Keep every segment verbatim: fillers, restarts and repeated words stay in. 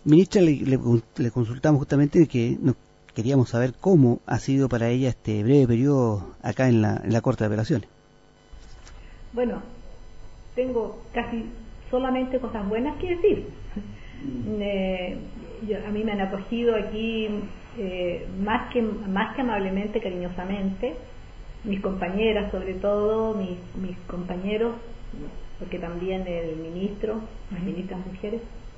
Ministra, le, le, le consultamos justamente que nos queríamos saber cómo ha sido para ella este breve periodo acá en la, en la Corte de Apelaciones. Bueno, tengo casi solamente cosas buenas que decir. Eh, yo, a mí me han acogido aquí eh, más que más que amablemente, cariñosamente, mis compañeras, sobre todo mis, mis compañeros, porque también el ministro, las ministras mujeres,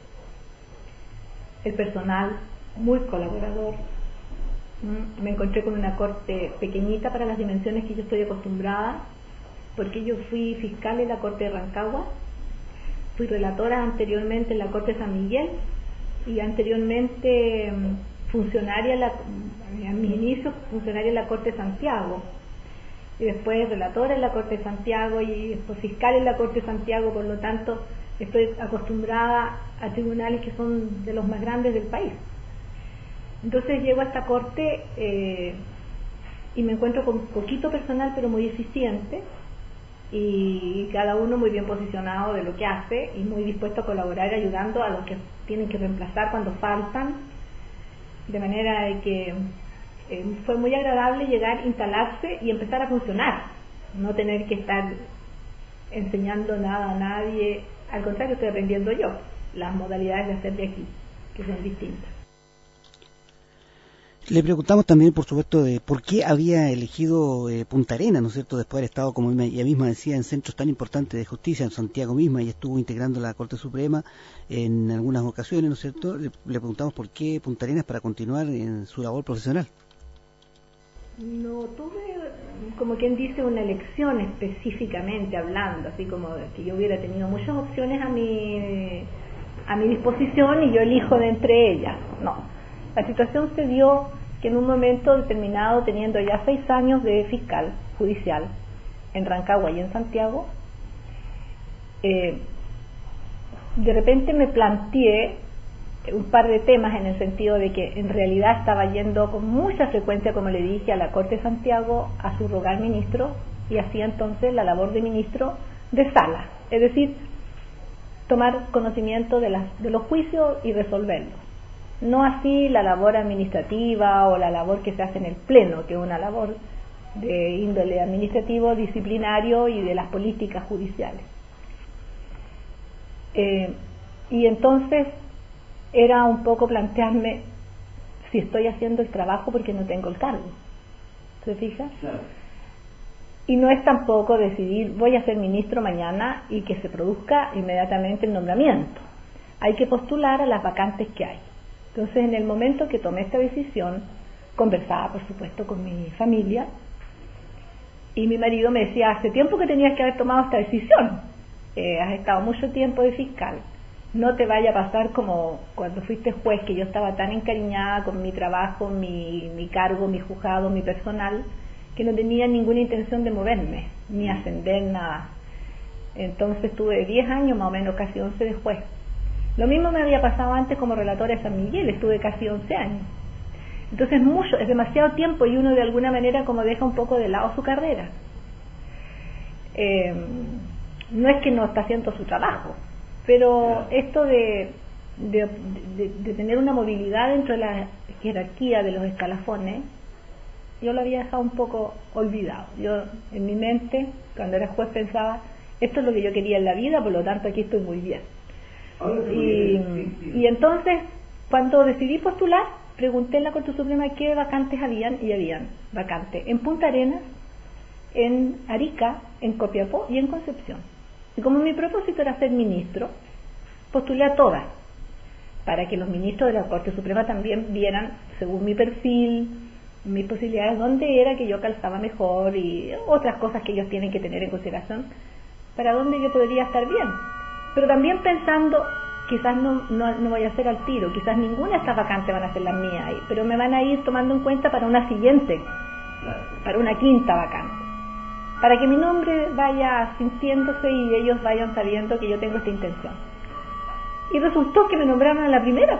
el personal muy colaborador. Me encontré con una corte pequeñita para las dimensiones que yo estoy acostumbrada, porque yo fui fiscal en la Corte de Rancagua, fui relatora anteriormente en la Corte de San Miguel y anteriormente funcionaria en la, en mis inicios funcionaria en la Corte de Santiago, y después relatora en la Corte de Santiago y después fiscal en la Corte de Santiago. Por lo tanto, estoy acostumbrada a tribunales que son de los más grandes del país. Entonces llego a esta corte eh, y me encuentro con poquito personal, pero muy eficiente, y cada uno muy bien posicionado de lo que hace y muy dispuesto a colaborar, ayudando a los que tienen que reemplazar cuando faltan, de manera de que eh, fue muy agradable llegar, instalarse y empezar a funcionar, no tener que estar enseñando nada a nadie. Al contrario, estoy aprendiendo yo las modalidades de hacer de aquí, que son distintas. Le preguntamos también, por supuesto, de por qué había elegido eh, Punta Arenas, ¿no es cierto?, después de haber estado, como ella misma decía, en centros tan importantes de justicia, en Santiago misma, y estuvo integrando la Corte Suprema en algunas ocasiones, ¿no es cierto? Le, le preguntamos por qué Punta Arenas para continuar en su labor profesional. No tuve, como quien dice, una elección específicamente hablando, así como que yo hubiera tenido muchas opciones a mi, a mi disposición y yo elijo de entre ellas. No. La situación se dio que en un momento determinado, teniendo ya seis años de fiscal judicial en Rancagua y en Santiago, eh, de repente me planteé un par de temas, en el sentido de que en realidad estaba yendo con mucha frecuencia, como le dije, a la Corte de Santiago a subrogar ministro, y hacía entonces la labor de ministro de sala, es decir, tomar conocimiento de, las, de los juicios y resolverlos. No así la labor administrativa o la labor que se hace en el Pleno, que es una labor de índole administrativo, disciplinario y de las políticas judiciales. Eh, y entonces era un poco plantearme si estoy haciendo el trabajo porque no tengo el cargo. ¿Se fija? Claro. Y no es tampoco decidir voy a ser ministro mañana y que se produzca inmediatamente el nombramiento. Hay que postular a las vacantes que hay. Entonces, en el momento que tomé esta decisión, conversaba, por supuesto, con mi familia, y mi marido me decía, hace tiempo que tenías que haber tomado esta decisión, eh, has estado mucho tiempo de fiscal, no te vaya a pasar como cuando fuiste juez, que yo estaba tan encariñada con mi trabajo, mi, mi cargo, mi juzgado, mi personal, que no tenía ninguna intención de moverme, ni ascender, nada. Entonces tuve diez años, más o menos, casi once de juez. Lo mismo me había pasado antes como relatora de San Miguel, estuve casi once años. Entonces mucho, es demasiado tiempo, y uno de alguna manera como deja un poco de lado su carrera. Eh, no es que no está haciendo su trabajo, pero esto de, de, de, de tener una movilidad dentro de la jerarquía de los escalafones, yo lo había dejado un poco olvidado. Yo en mi mente, cuando era juez, pensaba, esto es lo que yo quería en la vida, por lo tanto aquí estoy muy bien. Y, y entonces, cuando decidí postular, pregunté en la Corte Suprema qué vacantes habían, y habían vacantes en Punta Arenas, en Arica, en Copiapó y en Concepción. Y como mi propósito era ser ministro, postulé a todas, para que los ministros de la Corte Suprema también vieran, según mi perfil, mis posibilidades, dónde era que yo calzaba mejor y otras cosas que ellos tienen que tener en consideración, para dónde yo podría estar bien. Pero también pensando, quizás no, no, no voy a hacer al tiro, quizás ninguna de estas vacantes van a ser las mías, pero me van a ir tomando en cuenta para una siguiente, para una quinta vacante, para que mi nombre vaya sintiéndose y ellos vayan sabiendo que yo tengo esta intención. Y resultó que me nombraron a la primera.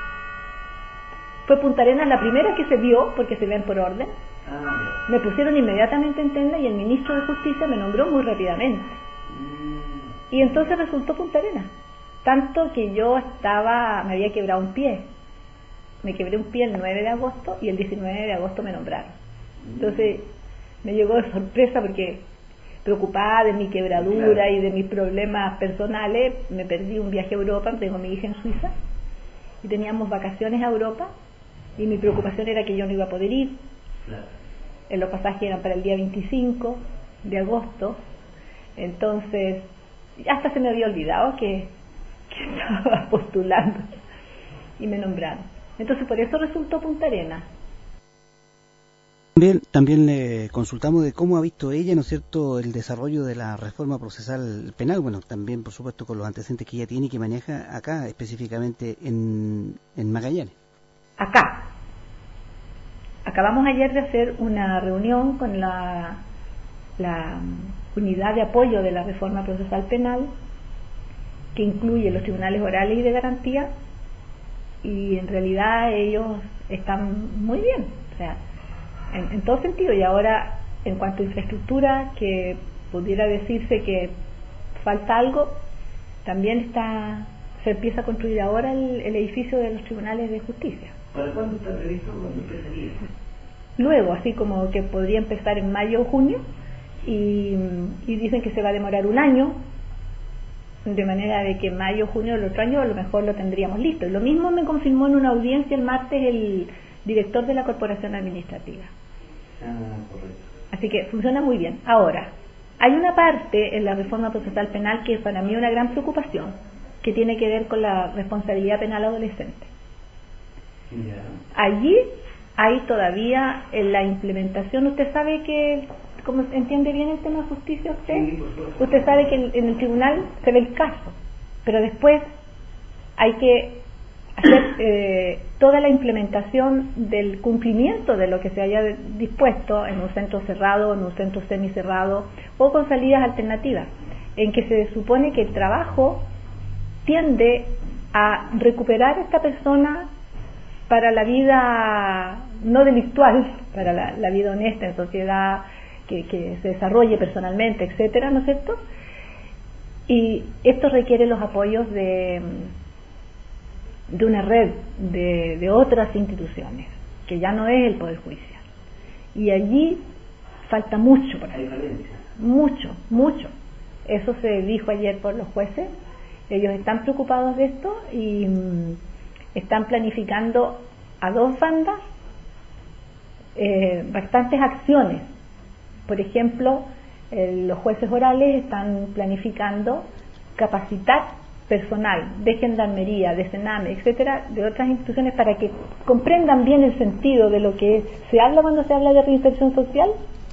Fue Punta Arenas la primera que se dio, porque se ven por orden. Me pusieron inmediatamente en tenda y el ministro de Justicia me nombró muy rápidamente. Y entonces resultó Punta Arenas. Tanto que yo estaba, me había quebrado un pie. Me quebré un pie el nueve de agosto y el diecinueve de agosto me nombraron. Entonces me llegó de sorpresa porque, preocupada de mi quebradura y de mis problemas personales, me perdí un viaje a Europa. Tengo a mi hija en Suiza y teníamos vacaciones a Europa y mi preocupación era que yo no iba a poder ir. Eh, los pasajes eran para el día veinticinco de agosto, entonces hasta se me había olvidado que, que estaba postulando y me nombraron. Entonces por eso resultó Punta Arenas. También, también le consultamos de cómo ha visto ella, ¿no es cierto?, el desarrollo de la reforma procesal penal, bueno, también por supuesto con los antecedentes que ella tiene y que maneja acá, específicamente en, en Magallanes. Acá. Acabamos ayer de hacer una reunión con la, la unidad de apoyo de la reforma procesal penal, que incluye los tribunales orales y de garantía, y en realidad ellos están muy bien, o sea, En, en todo sentido. Y ahora, en cuanto a infraestructura, que pudiera decirse que falta algo, también está se empieza a construir ahora el, el edificio de los tribunales de justicia. ¿Para cuándo está previsto? ¿Cuándo empezaría? Luego, así como que podría empezar en mayo o junio, y, y dicen que se va a demorar un año, de manera de que mayo o junio del otro año a lo mejor lo tendríamos listo. Y lo mismo me confirmó en una audiencia el martes el director de la Corporación Administrativa. Ah, correcto. Así que funciona muy bien. Ahora, hay una parte en la reforma procesal penal que es para mí una gran preocupación, que tiene que ver con la responsabilidad penal adolescente. Yeah. Allí hay todavía en la implementación, usted sabe que, como entiende bien el tema de justicia usted, Sí, por supuesto. usted sabe que en el tribunal se ve el caso, pero después hay que hacer eh, toda la implementación del cumplimiento de lo que se haya dispuesto en un centro cerrado, en un centro semicerrado o con salidas alternativas, en que se supone que el trabajo tiende a recuperar a esta persona para la vida no delictual, para la, la vida honesta en sociedad, que, que se desarrolle personalmente, etcétera, ¿no es cierto? Y esto requiere los apoyos de de una red de, de otras instituciones, que ya no es el Poder Judicial. Y allí falta mucho por hacer. Mucho, mucho. Eso se dijo ayer por los jueces. Ellos están preocupados de esto y mm, están planificando a dos bandas eh, bastantes acciones. Por ejemplo, eh, los jueces orales están planificando capacitar personal de gendarmería, de Sename, etcétera, de otras instituciones para que comprendan bien el sentido de lo que se habla cuando se habla de reinserción social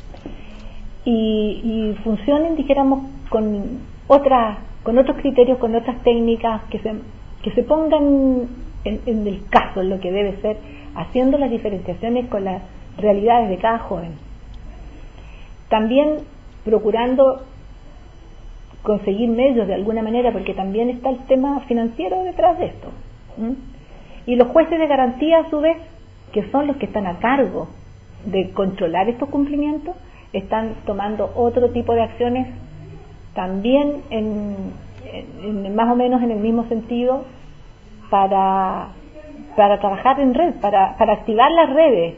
y, y funcionen, dijéramos, con otras, con otros criterios, con otras técnicas que se, que se pongan en, en el caso, en lo que debe ser, haciendo las diferenciaciones con las realidades de cada joven. También procurando conseguir medios de alguna manera, porque también está el tema financiero detrás de esto. ¿Mm? Y los jueces de garantía, a su vez, que son los que están a cargo de controlar estos cumplimientos, están tomando otro tipo de acciones también en, en, en más o menos en el mismo sentido para, para trabajar en red, para, para activar las redes.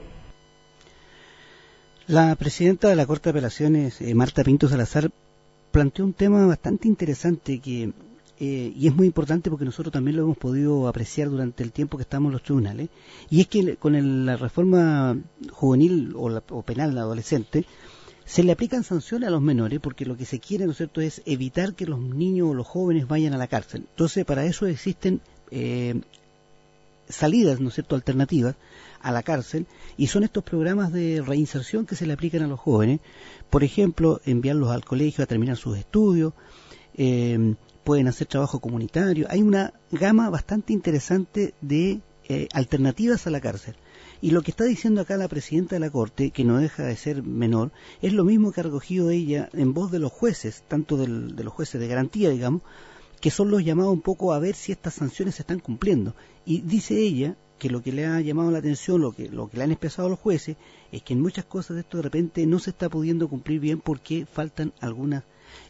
La presidenta de la Corte de Apelaciones, eh, Marta Pinto Salazar, planteó un tema bastante interesante que eh, y es muy importante porque nosotros también lo hemos podido apreciar durante el tiempo que estamos en los tribunales, y es que con el, la reforma juvenil o, la, o penal adolescente se le aplican sanciones a los menores porque lo que se quiere, ¿no es cierto?, es evitar que los niños o los jóvenes vayan a la cárcel. Entonces, para eso existen eh, salidas, ¿no es cierto?, alternativas a la cárcel, y son estos programas de reinserción que se le aplican a los jóvenes. Por ejemplo, enviarlos al colegio a terminar sus estudios, eh, pueden hacer trabajo comunitario. Hay una gama bastante interesante de eh, alternativas a la cárcel. Y lo que está diciendo acá la presidenta de la Corte, que no deja de ser menor, es lo mismo que ha recogido ella en voz de los jueces, tanto del, de los jueces de garantía, digamos, que son los llamados un poco a ver si estas sanciones se están cumpliendo. Y dice ella que lo que le ha llamado la atención, lo que, lo que le han expresado los jueces, es que en muchas cosas de esto de repente no se está pudiendo cumplir bien porque faltan algunas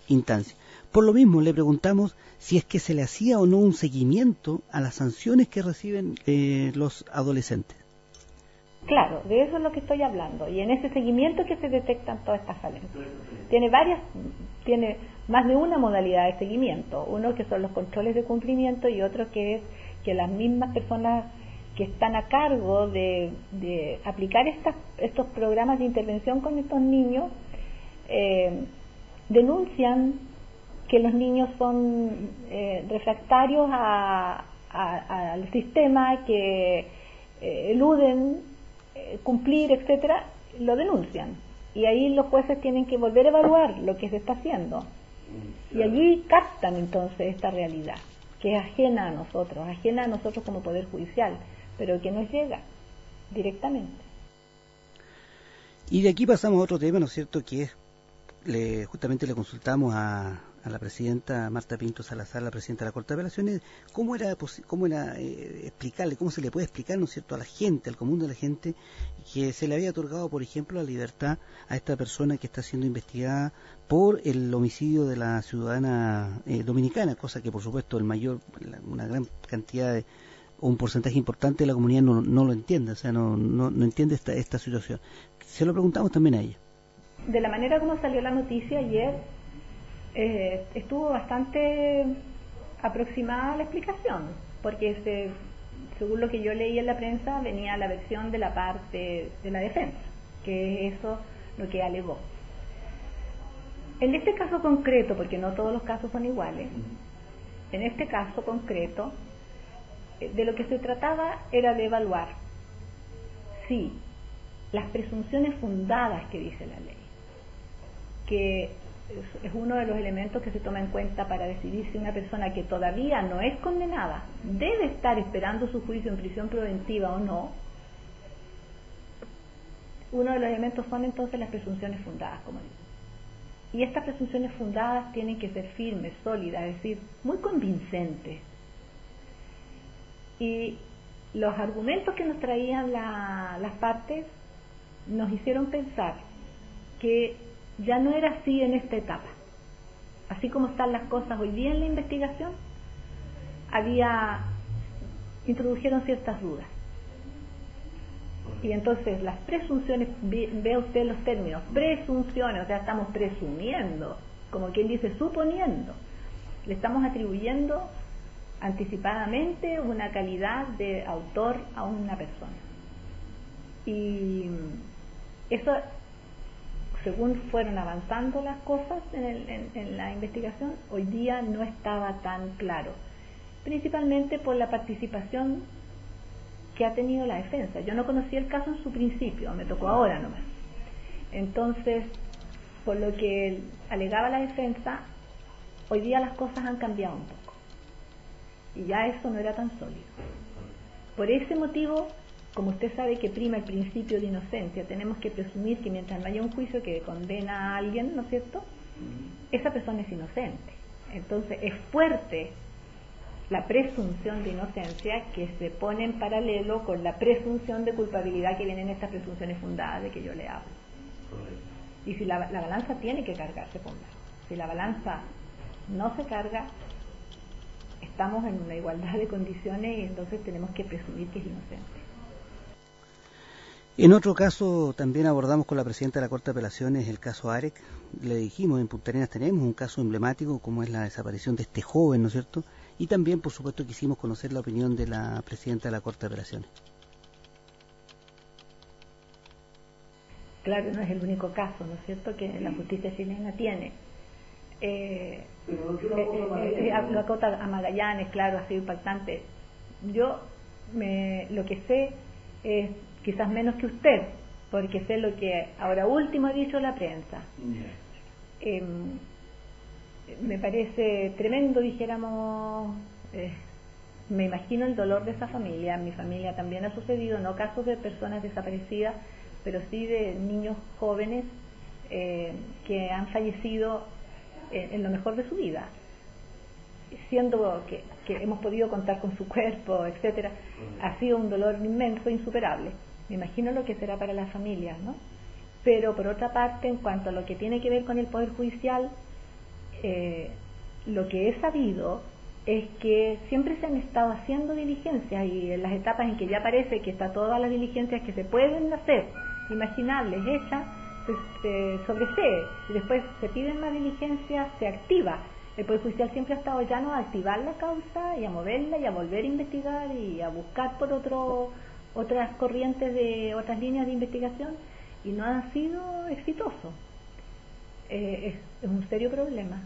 instancia. Por lo mismo le preguntamos si es que se le hacía o no un seguimiento a las sanciones que reciben eh, los adolescentes. Claro, de eso es lo que estoy hablando, y en ese seguimiento que se detectan todas estas falencias. Tiene varias, tiene más de una modalidad de seguimiento, uno que son los controles de cumplimiento y otro que es que las mismas personas que están a cargo de, de aplicar estas, estos programas de intervención con estos niños eh, denuncian que los niños son eh, refractarios a, a, al sistema, que eh, eluden eh, cumplir, etcétera, lo denuncian. Y ahí los jueces tienen que volver a evaluar lo que se está haciendo. Y allí captan entonces esta realidad, que es ajena a nosotros, ajena a nosotros como Poder Judicial, pero que nos llega directamente. Y de aquí pasamos a otro tema, ¿no es cierto?, que es, le, justamente le consultamos a, a la presidenta Marta Pinto Salazar, la presidenta de la Corte de Apelaciones, cómo era, cómo era eh, explicarle, cómo se le puede explicar, ¿no es cierto?, a la gente, al común de la gente, que se le había otorgado, por ejemplo, la libertad a esta persona que está siendo investigada por el homicidio de la ciudadana eh, dominicana, cosa que, por supuesto, el mayor, una gran cantidad de, o un porcentaje importante de la comunidad no, no lo entiende, o sea, no, no, no entiende esta, esta situación. Se lo preguntamos también a ella. De la manera como salió la noticia ayer, eh, estuvo bastante aproximada la explicación, porque se, según lo que yo leí en la prensa, venía la versión de la parte de la defensa, que es eso lo que alegó. En este caso concreto, porque no todos los casos son iguales, en este caso concreto, de lo que se trataba era de evaluar si las presunciones fundadas que dice la ley, que es uno de los elementos que se toma en cuenta para decidir si una persona que todavía no es condenada debe estar esperando su juicio en prisión preventiva o no, uno de los elementos son entonces las presunciones fundadas, como digo. Y estas presunciones fundadas tienen que ser firmes, sólidas, es decir, muy convincentes. Y los argumentos que nos traían la, las partes nos hicieron pensar que ya no era así en esta etapa. Así como están las cosas hoy día en la investigación, había, introdujeron ciertas dudas. Y entonces las presunciones, vea usted los términos, presunciones, o sea, estamos presumiendo, como quien dice, suponiendo, le estamos atribuyendo anticipadamente una calidad de autor a una persona. Y eso, según fueron avanzando las cosas en, el, en, en la investigación, hoy día no estaba tan claro, principalmente por la participación que ha tenido la defensa. Yo no conocía el caso en su principio, me tocó ahora nomás. Entonces, por lo que alegaba la defensa, hoy día las cosas han cambiado un poco. Y ya eso no era tan sólido. Por ese motivo, como usted sabe que prima el principio de inocencia, tenemos que presumir que mientras no haya un juicio que condena a alguien, ¿no es cierto?, esa persona es inocente. Entonces es fuerte la presunción de inocencia que se pone en paralelo con la presunción de culpabilidad que vienen estas presunciones fundadas de que yo le hablo. Y si la, la balanza tiene que cargarse con la, si la balanza no se carga, estamos en una igualdad de condiciones y entonces tenemos que presumir que es inocente. En otro caso también abordamos con la presidenta de la Corte de Apelaciones el caso Arek. Le dijimos, en Punta Arenas tenemos un caso emblemático como es la desaparición de este joven, ¿no es cierto? Y también, por supuesto, quisimos conocer la opinión de la presidenta de la Corte de Apelaciones. Claro, no es el único caso, ¿no es cierto?, que la justicia chilena tiene. Eh, eh, eh, lo acota a Magallanes, claro, ha sido impactante. Yo me, lo que sé es quizás menos que usted, porque sé lo que ahora último ha dicho la prensa. Eh, me parece tremendo, dijéramos, eh, me imagino el dolor de esa familia. En mi familia también ha sucedido, no casos de personas desaparecidas, pero sí de niños jóvenes eh, que han fallecido en, en lo mejor de su vida, siendo que, que hemos podido contar con su cuerpo, etcétera. Ha sido un dolor inmenso, insuperable. Me imagino lo que será para las familias, ¿no? Pero por otra parte, en cuanto a lo que tiene que ver con el Poder Judicial, eh, lo que he sabido es que siempre se han estado haciendo diligencias, y en las etapas en que ya parece que está todas las diligencias que se pueden hacer, imaginables, hechas, se, se sobresee, y después se piden más diligencias, se activa. El Poder Judicial siempre ha estado llano a activar la causa y a moverla y a volver a investigar y a buscar por otro, otras corrientes de otras líneas de investigación, y no ha sido exitoso. Eh, es, es un serio problema.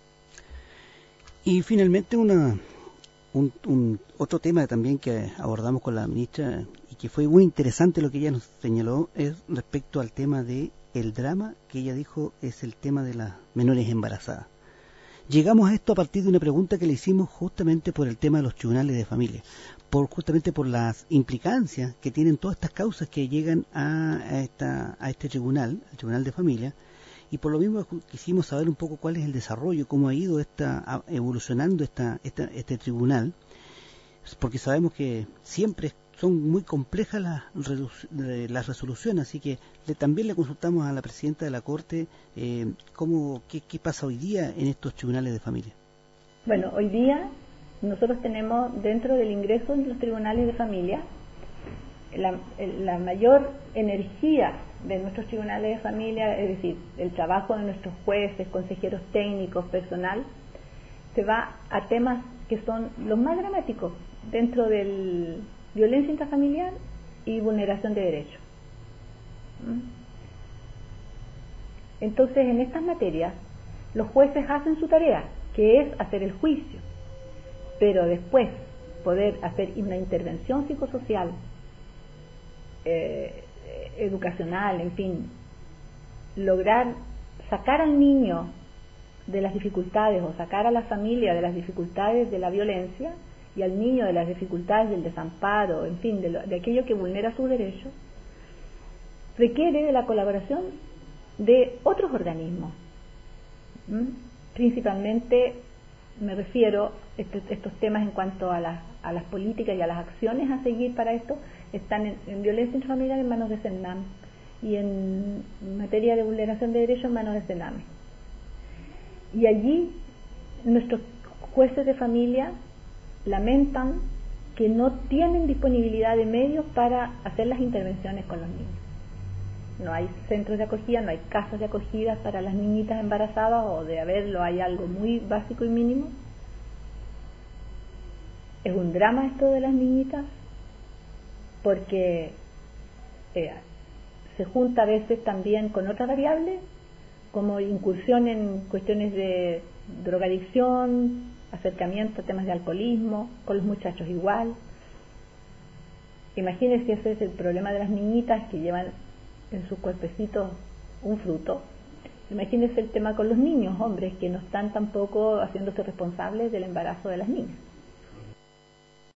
Y finalmente una un, un otro tema también que abordamos con la ministra y que fue muy interesante lo que ella nos señaló es respecto al tema de el drama que ella dijo es el tema de las menores embarazadas. Llegamos a esto a partir de una pregunta que le hicimos justamente por el tema de los tribunales de familia, por justamente por las implicancias que tienen todas estas causas que llegan a, a esta a este tribunal, el tribunal de familia. Y por lo mismo quisimos saber un poco cuál es el desarrollo, cómo ha ido esta, evolucionando esta, esta, este tribunal, porque sabemos que siempre son muy complejas las, las resoluciones, así que le, también le consultamos a la presidenta de la Corte eh, cómo, qué, qué pasa hoy día en estos tribunales de familia. Bueno, hoy día nosotros tenemos dentro del ingreso en los tribunales de familia la, la mayor energía de nuestros tribunales de familia, es decir, el trabajo de nuestros jueces, consejeros técnicos, personal, se va a temas que son los más dramáticos dentro del violencia intrafamiliar y vulneración de derechos. Entonces, en estas materias, los jueces hacen su tarea, que es hacer el juicio, pero después poder hacer una intervención psicosocial, eh, educacional, en fin, lograr sacar al niño de las dificultades o sacar a la familia de las dificultades de la violencia y al niño de las dificultades del desamparo, en fin, de, lo, de aquello que vulnera sus derechos, requiere de la colaboración de otros organismos. ¿Mm? Principalmente me refiero a este, estos temas en cuanto a las, a las políticas y a las acciones a seguir para esto, están en, en violencia intrafamiliar en manos de CENAM y en materia de vulneración de derechos en manos de CENAME. Y allí nuestros jueces de familia lamentan que no tienen disponibilidad de medios para hacer las intervenciones con los niños. No hay centros de acogida, no hay casas de acogida para las niñitas embarazadas, o de haberlo hay algo muy básico y mínimo. Es un drama esto de las niñitas, porque eh, se junta a veces también con otras variables, como incursión en cuestiones de drogadicción, acercamiento a temas de alcoholismo, con los muchachos igual. Imagínense, ese es el problema de las niñitas que llevan en sus cuerpecitos un fruto. Imagínense el tema con los niños, hombres que no están tampoco haciéndose responsables del embarazo de las niñas.